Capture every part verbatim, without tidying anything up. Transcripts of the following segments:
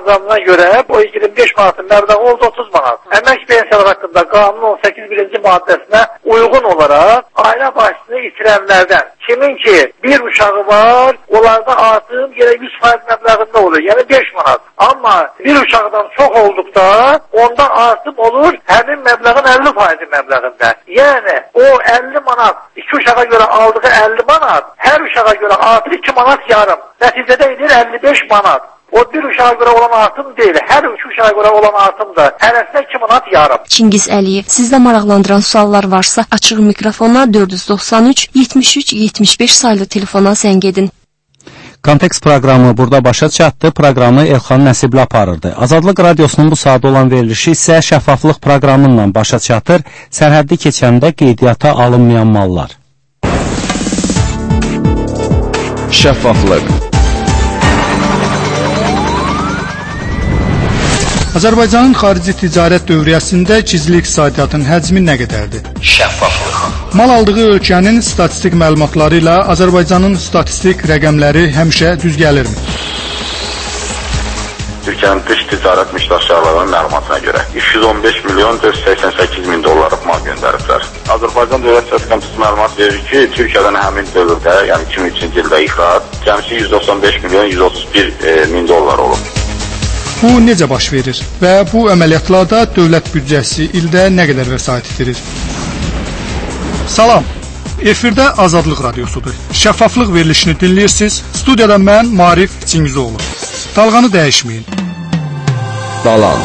proqramına görə o iyirmi beş manatın məbləği oldu otuz manat. Əmək pensiyalar haqqında qanunun on səkkiz birinci maddəsinə uyğun olaraq ailə başçısını itirənlərdən kimin ki bir uşağı var, onlarda artım yenə yüz faiz məbləğində olur, yəni beş manat. Amma bir uşaqdan çox olduqda onda artım olur həmin məbləğin əlli faizi məbləğində. Yəni o əlli manat, iki uşağa görə aldığı əlli manat, hər uşağa görə artı iki manat yarım. Nəticədə edir əlli beş manat. O bir uşağa görə olan artım deyil, hər üç uşağa görə olan artım da hərəsində iki manat yarım. Çingiz Əliyev, sizdə maraqlandıran suallar varsa açıq mikrofona dörd yüz doxsan üç yetmiş üç yetmiş beş saylı telefona zəng edin. Kontekst proqramı burada başa çatdı. Proqramı Elxan Nəsibli aparırdı. Azadlıq Radiosunun bu saat olan verilişi isə şəffaflıq proqramından başa çatır. Sərhəddi keçəndə qeydiyyata alınmayan mallar. Şəffaflıq. Azərbaycanın xarici ticarət dövriyyəsində gizli iqtisadiyyatın həcmi nə qədərdir? Şəffaflıq. Mal aldığı ölkənin statistik məlumatları ilə Azərbaycanın statistik rəqəmləri həmişə düz gəlirmi? Türkiyənin dış ticarət müştərilərinin məlumatına görə iki yüz on beş milyon dörd yüz səksən səkkiz min dollarlıq mal göndəriblər. Azərbaycan Dövlət Statistikası məlumat verir ki, Türkiyədən həmin dövrdə, yəni iki min üçüncü ildə ixrac cəmsi yüz doxsan beş milyon yüz otuz bir min dollar olub. Bu necə baş verir və bu əməliyyatlarda dövlət büdcəsi ildə nə qədər vəsait itirir? Salam, efirdə Azadlıq Radiosudur. Şəffaflıq verilişini dinləyirsiniz. Studiyada mən, Marif Çingizoğlu. Dalğanı dəyişməyin. Dalan.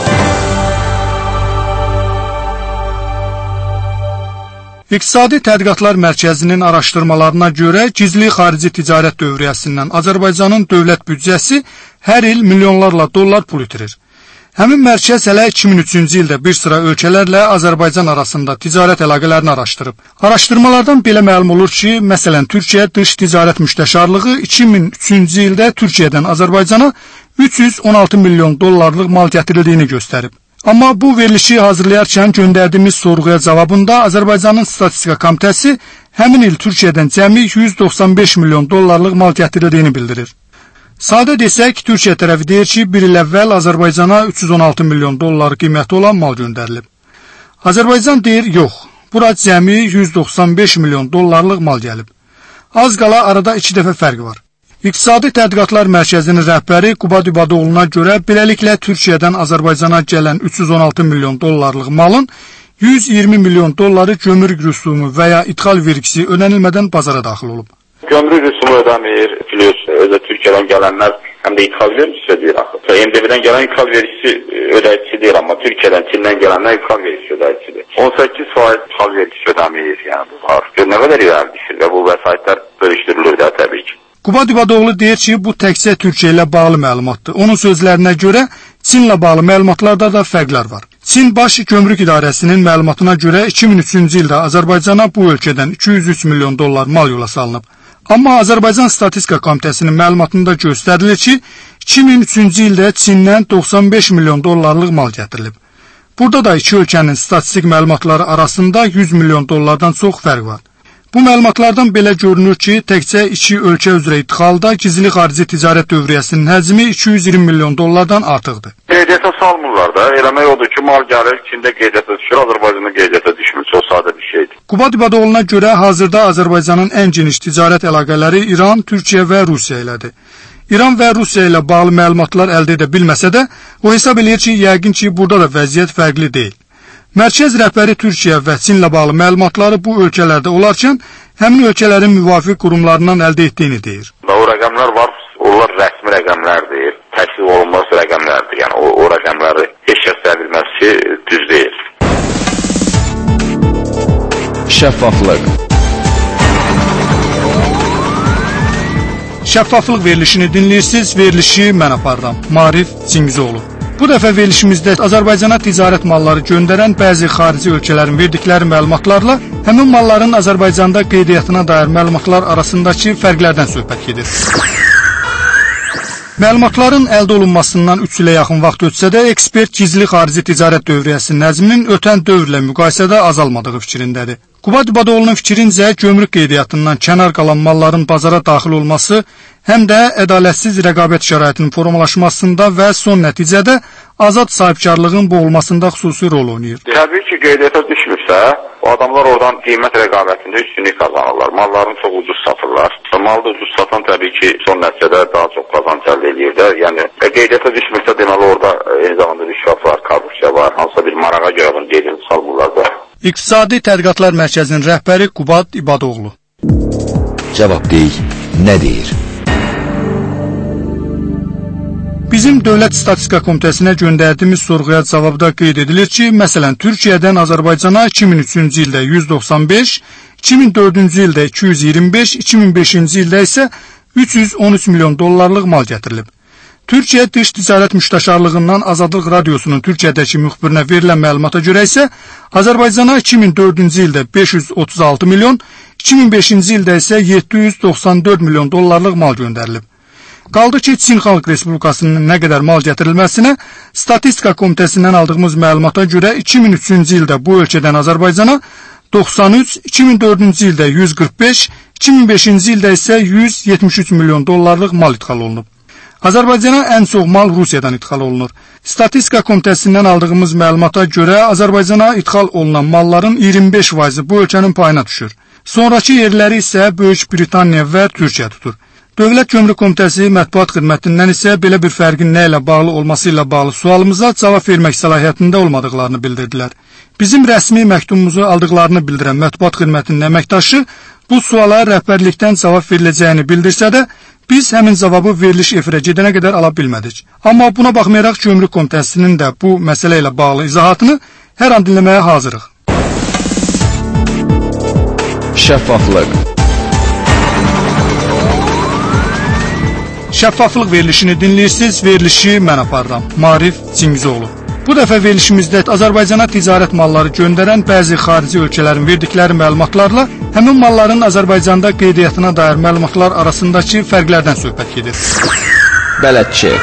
İqtisadi Tədqiqatlar Mərkəzinin araşdırmalarına görə gizli xarici ticarət dövriyyəsindən Azərbaycanın dövlət büdcəsi hər il milyonlarla dollar pul itirir. Həmin mərkəz hələ iki min üçüncü ildə bir sıra ölkələrlə Azərbaycan arasında ticarət əlaqələrini araşdırıb. Araşdırmalardan belə məlum olur ki, məsələn, Türkiyə Dış Ticarət Müstəşarlığı iki min üçüncü ildə Türkiyədən Azərbaycana üç yüz on altı milyon dollarlıq mal gətirildiyini göstərib. Amma bu verilişi hazırlayarkən göndərdiyimiz sorğuya cavabında Azərbaycanın Statistika Komitəsi həmin il Türkiyədən cəmi yüz doxsan beş milyon dollarlıq mal gətirildiyini bildirir. Sadə desək, Türkiyə tərəfi deyir ki, bir il əvvəl Azərbaycana üç yüz on altı milyon dollar qiyməti olan mal göndərilib. Azərbaycan deyir, yox, bura cəmi yüz doxsan beş milyon dollarlıq mal gəlib. Az qala arada iki dəfə fərq var. İqtisadi Tədqiqatlar Mərkəzinin rəhbəri Qubad İbadoğlu'na görə beləliklə Türkiyədən Azərbaycana gələn üç yüz on altı milyon dollarlıq malın yüz iyirmi milyon dolları gömrük rüsumu və ya idxal vergisi ödənilmədən bazara daxil olub. Gömrük rüsumu ödəmir, biliyoruz, özə Türkiyədən gələnlər həm də idxal vergisi ödəyir axı. M D B-dən gələn idxal vergisi ödəyicisi deyil, amma Türkiyədən, Çindən gələnlər idxal vergisi ödəyicisidir. on səkkiz faiz idxal vergisi ödəmir, yəni bu var. Nə qədər irəlidir və bu vəsaitlər bölüşdürülür də təbii ki. Qubad İbadoğlu deyir ki, bu təkcə Türkiyə ilə bağlı məlumatdır. Onun sözlərinə görə Çinlə bağlı məlumatlarda da fərqlər var. Çin Baş Gömrük İdarəsinin məlumatına görə iki min üçüncü ildə Azərbaycana bu ölkədən iki yüz üç milyon dollar mal yola salınıb. Amma Azərbaycan Statistika Komitəsinin məlumatında göstərilir ki, iki min üçüncü ildə Çindən doxsan beş milyon dollarlıq mal gətirilib. Burada da iki ölkənin statistik məlumatları arasında yüz milyon dollardan çox fərq var. Bu məlumatlardan belə görünür ki, təkcə iki ölkə üzrə idxalda gizli xarici ticarət dövriyyəsinin həcmi iki yüz iyirmi milyon dollardan artıqdır. Qeydiyyata salmırlar da. Eləmək odur ki, mal gəlir, Çində qeydiyyata düşür, Azərbaycanda qeydiyyata düşmür. Çox sadə bir şeydir. Qubad İbadoğlu'na görə hazırda Azərbaycanın ən geniş ticarət əlaqələri İran, Türkiyə və Rusiya ilədir. İran və Rusiya ilə bağlı məlumatlar əldə edə bilməsə də, o hesab edir ki, yəqin ki, burada da vəziyyət fərqli deyil. Mərkəz rəhbəri Türkiyə və Çinlə bağlı məlumatları bu ölkələrdə olarkən, həmin ölkələrin müvafiq qurumlarından əldə etdiyini deyir. O rəqəmlər var, onlar rəsmi rəqəmlərdir, təsdiq olunmaz rəqəmlərdir. Yəni o, o rəqəmləri heç kəs deyə bilməz ki, düz deyil. Şəffaflıq. Şəffaflıq verilişini dinləyirsiniz, verilişi mən aparıram. Marif Çingizoğlu. Bu dəfə verilişimizdə Azərbaycana ticarət malları göndərən bəzi xarici ölkələrin verdikləri məlumatlarla həmin malların Azərbaycanda qeydiyyatına dair məlumatlar arasındakı fərqlərdən söhbət gedir. Məlumatların əldə olunmasından üç ilə yaxın vaxt ötsə də, ekspert gizli xarici ticarət dövriyyəsinin həcminin ötən dövrlə müqayisədə azalmadığı fikrindədir. Qubad İbadoğlu'nun fikrincə, gömrük qeydiyyatından kənar qalan malların bazara daxil olması həm də ədalətsiz rəqabət şəraitinin formalaşmasında və son nəticədə azad sahibkarlığın boğulmasında xüsusi rol oynayır. Təbii ki, qeydiyyata düşmürsə, o adamlar oradan qiymət rəqabətində üstünlük qazanırlar. Mallarını çox ucuz satırlar. Malı da ucuz satan təbii ki, son nəticədə daha çox qazanc əldə edirlər. Yəni, qeydiyyata düşmürsə, deməli orada eyni zamanda rüşvət var, korrupsiya var, hansısa bir marağa görə bunu qeydiyyata salmırlar da. İqtisadi Tədqiqatlar Mərkəzinin rəhbəri Qubad İbadoğlu. Cavabdeh nə deyir? Bizim Dövlət Statistika Komitəsinə göndərdiyimiz sorğuya cavabda qeyd edilir ki, məsələn, Türkiyədən Azərbaycana iki min üçüncü ildə yüz doxsan beş, iki min dördüncü ildə iki yüz iyirmi beş, iki min beşinci ildə isə üç yüz on üç milyon dollarlıq mal gətirilib. Türkiyə Dış Ticarət Müstəşarlığından Azadlıq Radiosunun Türkiyədəki müxbirinə verilən məlumata görə isə Azərbaycana iki min dördüncü ildə beş yüz otuz altı milyon, iki min beşinci ildə isə yeddi yüz doxsan dörd milyon dollarlıq mal göndərilib. Qaldı ki, Çin Xalq Respublikasının nə qədər mal gətirilməsinə Statistika Komitəsindən aldığımız məlumata görə iki min üçüncü ildə bu ölkədən Azərbaycana doxsan üç, iki min dördüncü ildə yüz qırx beş, iki min beşinci ildə isə yüz yetmiş üç milyon dollarlıq mal ixal olunub. Azərbaycana ən çox mal Rusiyadan ixal olunur. Statistika Komitəsindən aldığımız məlumata görə Azərbaycana ixal olunan malların iyirmi beş faizi bu ölkənin payına düşür. Sonrakı yerləri isə Böyük Britaniya və Türkiyə tutur. Dövlət Gömrük Komitəsi mətbuat xidmətindən isə belə bir fərqin nə ilə bağlı olması ilə bağlı sualımıza cavab vermək səlahiyyətində olmadıqlarını bildirdilər. Bizim rəsmi məktubumuzu aldıqlarını bildirən mətbuat xidmətinin əməkdaşı bu suala rəhbərlikdən cavab veriləcəyini bildirsə də, biz həmin cavabı veriliş efirə gedənə qədər ala bilmədik. Amma buna baxmayaraq Gömrük Komitəsinin də bu məsələ ilə bağlı izahatını hər an dinləməyə hazırıq. Şəffaflıq. Şəffaflıq verilişini dinləyirsiniz, verilişi mən aparıram. Marif Cingizoğlu. Bu dəfə verilişimizdə Azərbaycana ticarət malları göndərən bəzi xarici ölkələrin verdikləri məlumatlarla həmin malların Azərbaycanda qeydiyyatına dair məlumatlar arasındakı fərqlərdən söhbət gedir. Bələdçi.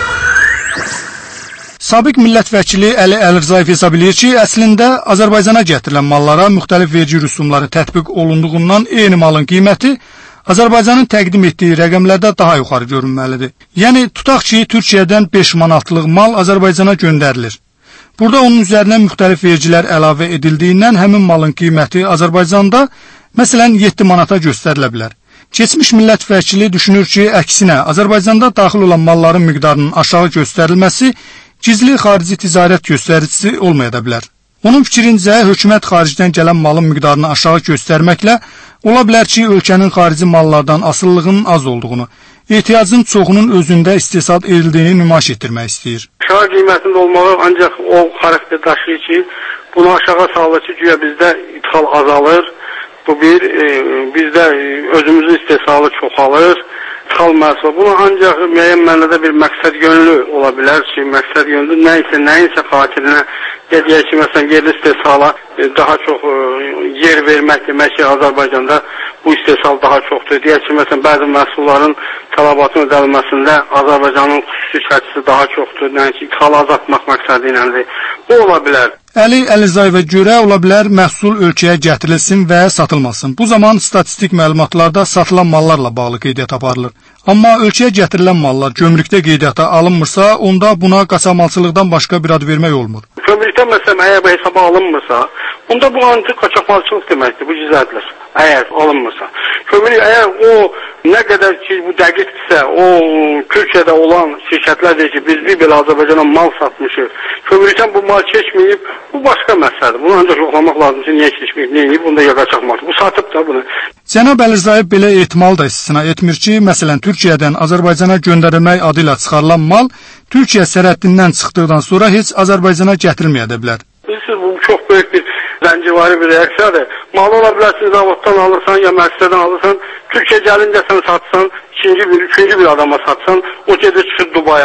Sabiq millət vəkili Əli Əlirzayev hesab edir ki, əslində Azərbaycana gətirilən mallara müxtəlif vergi rüsumları tətbiq olunduğundan eyni malın qiyməti Azərbaycanın təqdim etdiyi rəqəmlərdə daha yuxarı görünməlidir. Yəni, tutaq ki, Türkiyədən beş manatlıq mal Azərbaycana göndərilir. Burada onun üzərinə müxtəlif vergilər əlavə edildiyindən həmin malın qiyməti Azərbaycanda, məsələn, yeddi manata göstərilə bilər. Keçmiş millət vəkili düşünür ki, əksinə, Azərbaycanda daxil olan malların miqdarının aşağı göstərilməsi gizli xarici ticarət göstəricisi olmaya da bilər. Onun fikrincə, hökumət xaricdən gələn malın miqdarını aşağı göstərməklə ola bilər ki, ölkənin xarici mallardan asıllığının az olduğunu, ehtiyacın çoxunun özündə istehsal edildiyini nümayiş etdirmək istəyir. Aşağı qiymətində olmağı ancaq o xarakter daşıyır ki, bunu aşağı salır ki, güya bizdə ithal azalır, bu bir, e, bizdə özümüzün istehsalı çoxalır, ithal məhsul. Bunu ancaq müəyyən mənada bir məqsəd yönlü ola bilər ki, məqsəd yönlü nəyinsə, nəyinsə xatirinə deyək ki, məsələn, yerli istehsala daha çox yer vermək demək ki, Azərbaycanda bu istehsal daha çoxdur. Deyək ki, məsələn, bəzi məhsulların tələbatının ödənilməsində Azərbaycanın xüsusi şərtisi daha çoxdur. Yəni ki, ixalı azaltmaq məqsədi iləndir. Bu ola bilər. Əli Əlizayevə görə ola bilər məhsul ölkəyə gətirilsin və satılmasın. Bu zaman statistik məlumatlarda satılan mallarla bağlı qeydiyyat aparılır. Amma ölkəyə gətirilən mallar gömrükdə qeydiyyata alınmırsa, onda buna qaçaqmalçılıqdan başqa bir ad vermək olmur. Gömrükdə məsələn, əgər bu hesaba alınmırsa, onda bu ancaq qaçaqmalçılıq deməkdir, bu gizlədilir. Əgər alınmırsa. Kömürlük, əgər o nə qədər ki, bu dəqiqdirsə, o Türkiyədə olan şirkətlər deyir ki, biz bir belə Azərbaycana mal satmışıq. Kömürlükdən bu mal keçməyib, bu başqa məsələdir. Bunu ancaq yoxlamaq lazım ki, niyə keçməyib, niyə yiyib, bunda ya qaçaqmalçılıq. Bu satıb da bunu. Cənab Əlirzayev belə ehtimal da istisna etmir ki, məsələn, Türkiyədən Azərbaycana göndərilmək adı ilə çıxarılan mal Türkiyə sərhəddindən çıxdıqdan sonra heç Azərbaycana gətirilməyə də bilər. Bilirsiniz, bu çox böyük bir zəncivari bir reaksiyadır. Malı ola bilərsiniz, zavoddan alırsan, ya məqsədən alırsan, Türkiyə gəlincə sən satsan, ikinci bir, üçüncü bir adama satsan, o gedir çıxır Dubaya,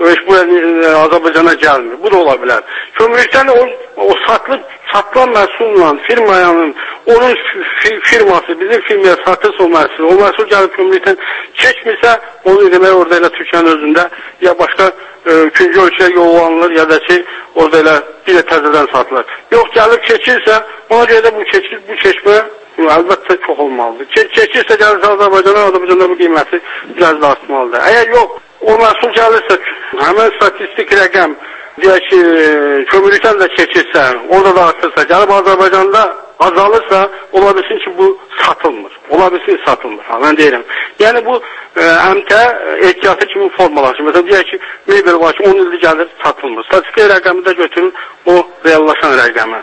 heç bu e, Azərbaycana gəlmir. Bu da ola bilər. Kömürlükdən o, o satılıb, satılan məhsulla firmanın, onun firması, bizim firmaya satırsa o məhsul, o məhsul gəlib kömürlükdən keçmirsə, onu demək orada elə Türkiyənin özündə ya başqa e, üçüncü ölkəyə yollanılır, ya da ki, orada elə bir də təzədən satılır. Yox, gəlib keçirsə, ona görə də bu keçir, bu keçmə əlbəttə çox olmalıdır. Ke keçirsə gəlirsə Azərbaycana, Azərbaycanda bu qiyməti biraz da artmalıdır. Əgər yox, o məhsul gəlirsə, həmən statistik rəqəm, deyək ki, kömürlükdən də keçirsə, orada da artırsa, gəlib Azərbaycanda azalırsa, ola bilsin ki, bu satılmır. Ola bilsin ki, satılmır. Ha, mən deyirəm. Yəni bu e, əmtə ehtiyatı kimi formalaşır. Məsələn, deyək ki, mebel var ki, on ildir gəlir, satılmır. Statistik rəqəmi də götürün, o reallaşan rəqəmi.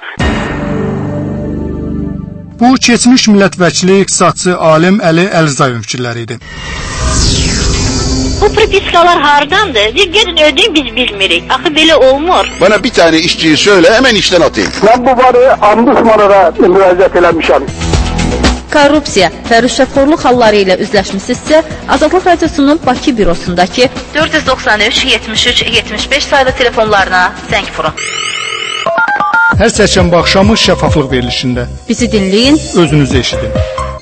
Bu, keçmiş millət vəkili, iqtisadçı, alim Əli Əlizayevin fikirləri idi. Bu propiskalar hardandır? Gedin ödeyin, biz bilmirik. Axı belə olmur. Bana bir tane işçiyi söyle, hemen işten atayım. Ben bu barı Ombudsmana müraciət eləmişəm. Korrupsiya və rüşvətxorluq halları ilə üzləşmisinizsə, Azadlıq Radiosunun Bakı bürosundakı dörd yüz doxsan üç yetmiş üç yetmiş beş sayılı telefonlarına zəng vurun. Hər çərşənbə axşamı şəffaflıq verilişində. Bizi dinləyin, özünüzü eşidin.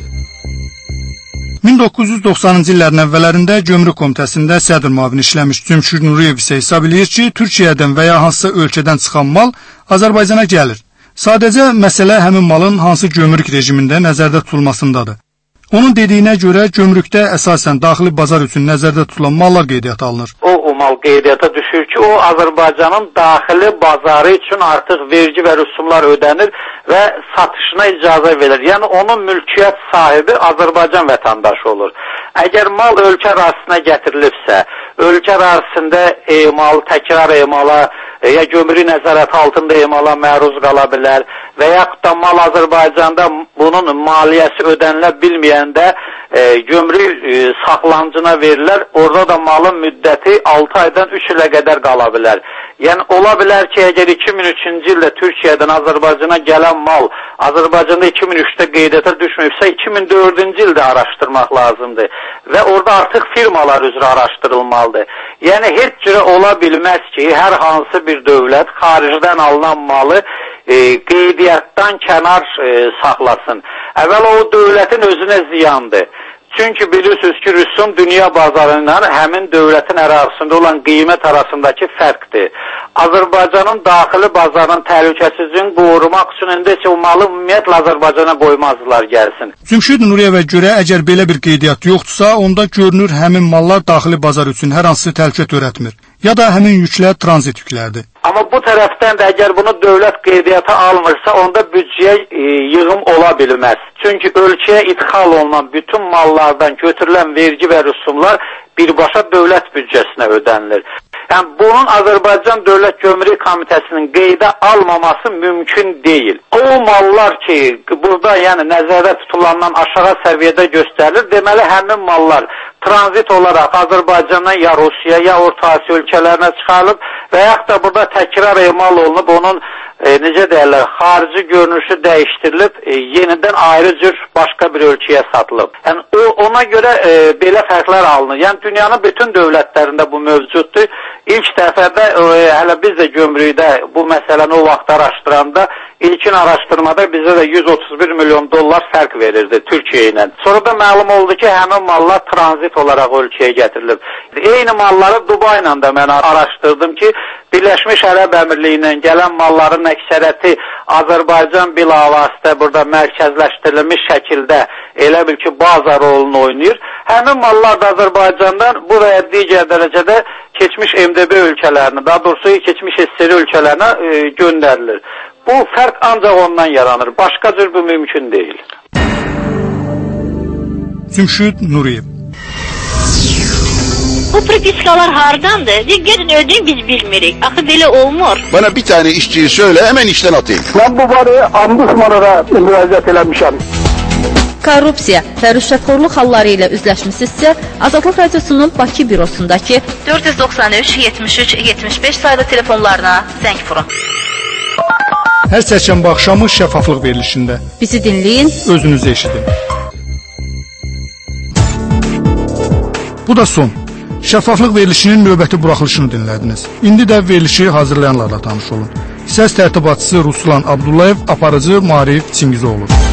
min doqquz yüz doxsanıncı illərin əvvəllərində Gömrük Komitəsində sədr müavini işləmiş Cümşüd Nuriyev isə hesab edir ki, Türkiyədən və ya hansısa ölkədən çıxan mal Azərbaycana gəlir. Sadəcə məsələ həmin malın hansı gömrük rejimində nəzərdə tutulmasındadır. Onun dediyinə görə gömrükdə əsasən daxili bazar üçün nəzərdə tutulan mallar qeydiyyata alınır. O, o mal qeydiyyata düşür ki, o Azərbaycanın daxili bazarı üçün artıq vergi və rüsumlar ödənir və satışına icazə verilir. Yəni onun mülkiyyət sahibi Azərbaycan vətəndaşı olur. Əgər mal ölkə ərazisinə gətirilibsə, ölkə ərazisində emalı, təkrar emala, ya gömrük nəzarəti altında emala məruz qala bilər və yaxud da mal Azərbaycanda bunun maliyyəsi ödənilə bilməyəndə e, gömrük e, saxlanıcına verirlər. Orada da malın müddəti altı aydan üç ilə qədər qala bilər. Yəni ola bilər ki, əgər iki min üçüncü ildə Türkiyədən Azərbaycana gələn mal Azərbaycanda iki min üçdə qeydiyyata düşməyibsə, iki min dördüncü ildə araşdırmaq lazımdır və orada artıq firmalar üzrə araşdırılmalıdır. Yəni heç cürə ola bilməz ki, hər hansı bir dövlət xaricdən alınan malı e, qeydiyyatdan kənar e, saxlasın. Əvvəl o dövlətin özünə ziyandır. Çünki bilirsiniz ki, rüsum dünya bazarından həmin dövlətin ərazisində olan qiymət arasındakı fərqdir. Azərbaycanın daxili bazarının təhlükəsizliyini qorumaq üçün indi o malı ümumiyyətlə Azərbaycana qoymazdılar gəlsin. Cümşüd Nuriyevə görə əgər belə bir qeydiyyat yoxdursa, onda görünür həmin mallar daxili bazar üçün hər hansı təhlükə törətmir. Ya da həmin yüklər tranzit yüklərdir. Amma bu tərəfdən də əgər bunu dövlət qeydiyyata almırsa, onda büdcəyə e, yığım ola bilməz. Çünki ölkəyə idxal olunan bütün mallardan götürülən vergi və rüsumlar birbaşa dövlət büdcəsinə ödənilir. Yəni, bunun Azərbaycan Dövlət Gömrük Komitəsinin qeydə almaması mümkün deyil. O mallar ki, burada yəni nəzərdə tutulandan aşağı səviyyədə göstərilir, deməli həmin mallar tranzit olaraq Azərbaycandan ya Rusiya, ya Orta Asiya ölkələrinə çıxarılıb və yaxud da burada təkrar emal olunub, onun e, necə deyərlər, xarici görünüşü dəyişdirilib, e, yenidən ayrı cür başqa bir ölkəyə satılıb. Yəni, o, ona görə e, belə fərqlər alınır. Yəni, dünyanın bütün dövlətlərində bu mövcuddur. İlk dəfədə, e, hələ biz də gömrükdə bu məsələni o vaxt araşdıranda, ilkin araşdırmada bizə də yüz otuz bir milyon dollar fərq verirdi Türkiyə ilə. Sonra da məlum oldu ki, həmin mallar tranzit olaraq ölkəyə gətirilib. Eyni malları Dubai ilə də mən araşdırdım ki, Birləşmiş Ərəb Əmirliyindən gələn malların əksəriyyəti Azərbaycan bilavasitə burada mərkəzləşdirilmiş şəkildə elə bil ki, bazar rolunu oynayır. Həmin mallar da Azərbaycandan bu və ya digər dərəcədə keçmiş M D B ölkələrinə, daha doğrusu keçmiş S S R ölkələrinə e, göndərilir. Bu fərq ancaq ondan yaranır. Başqa cür bu mümkün deyil. Cümşüd Nuriyev. Bu propiskalar hardandır? Gedin ödeyin, biz bilmirik. Axı belə olmur. Bana bir tane işçiyi söyle, hemen işten atayım. Ben bu barı Ombudsmana müraciət eləmişəm. Korrupsiya və rüşvətxorluq halları ilə üzləşmisinizsə, Azadlıq Radiosunun Bakı bürosundakı dörd yüz doxsan üç yetmiş üç yetmiş beş sayılı telefonlarına zəng vurun. Hər çərşənbə axşamı şəffaflıq verilişində. Bizi dinləyin, özünüzü eşidin. Bu da son. Şəffaflıq verilişinin növbəti buraxılışını dinlədiniz. İndi də verilişi hazırlayanlarla tanış olun. Səs tərtibatçısı Ruslan Abdullayev, aparıcı Maarif Çingizoğlu.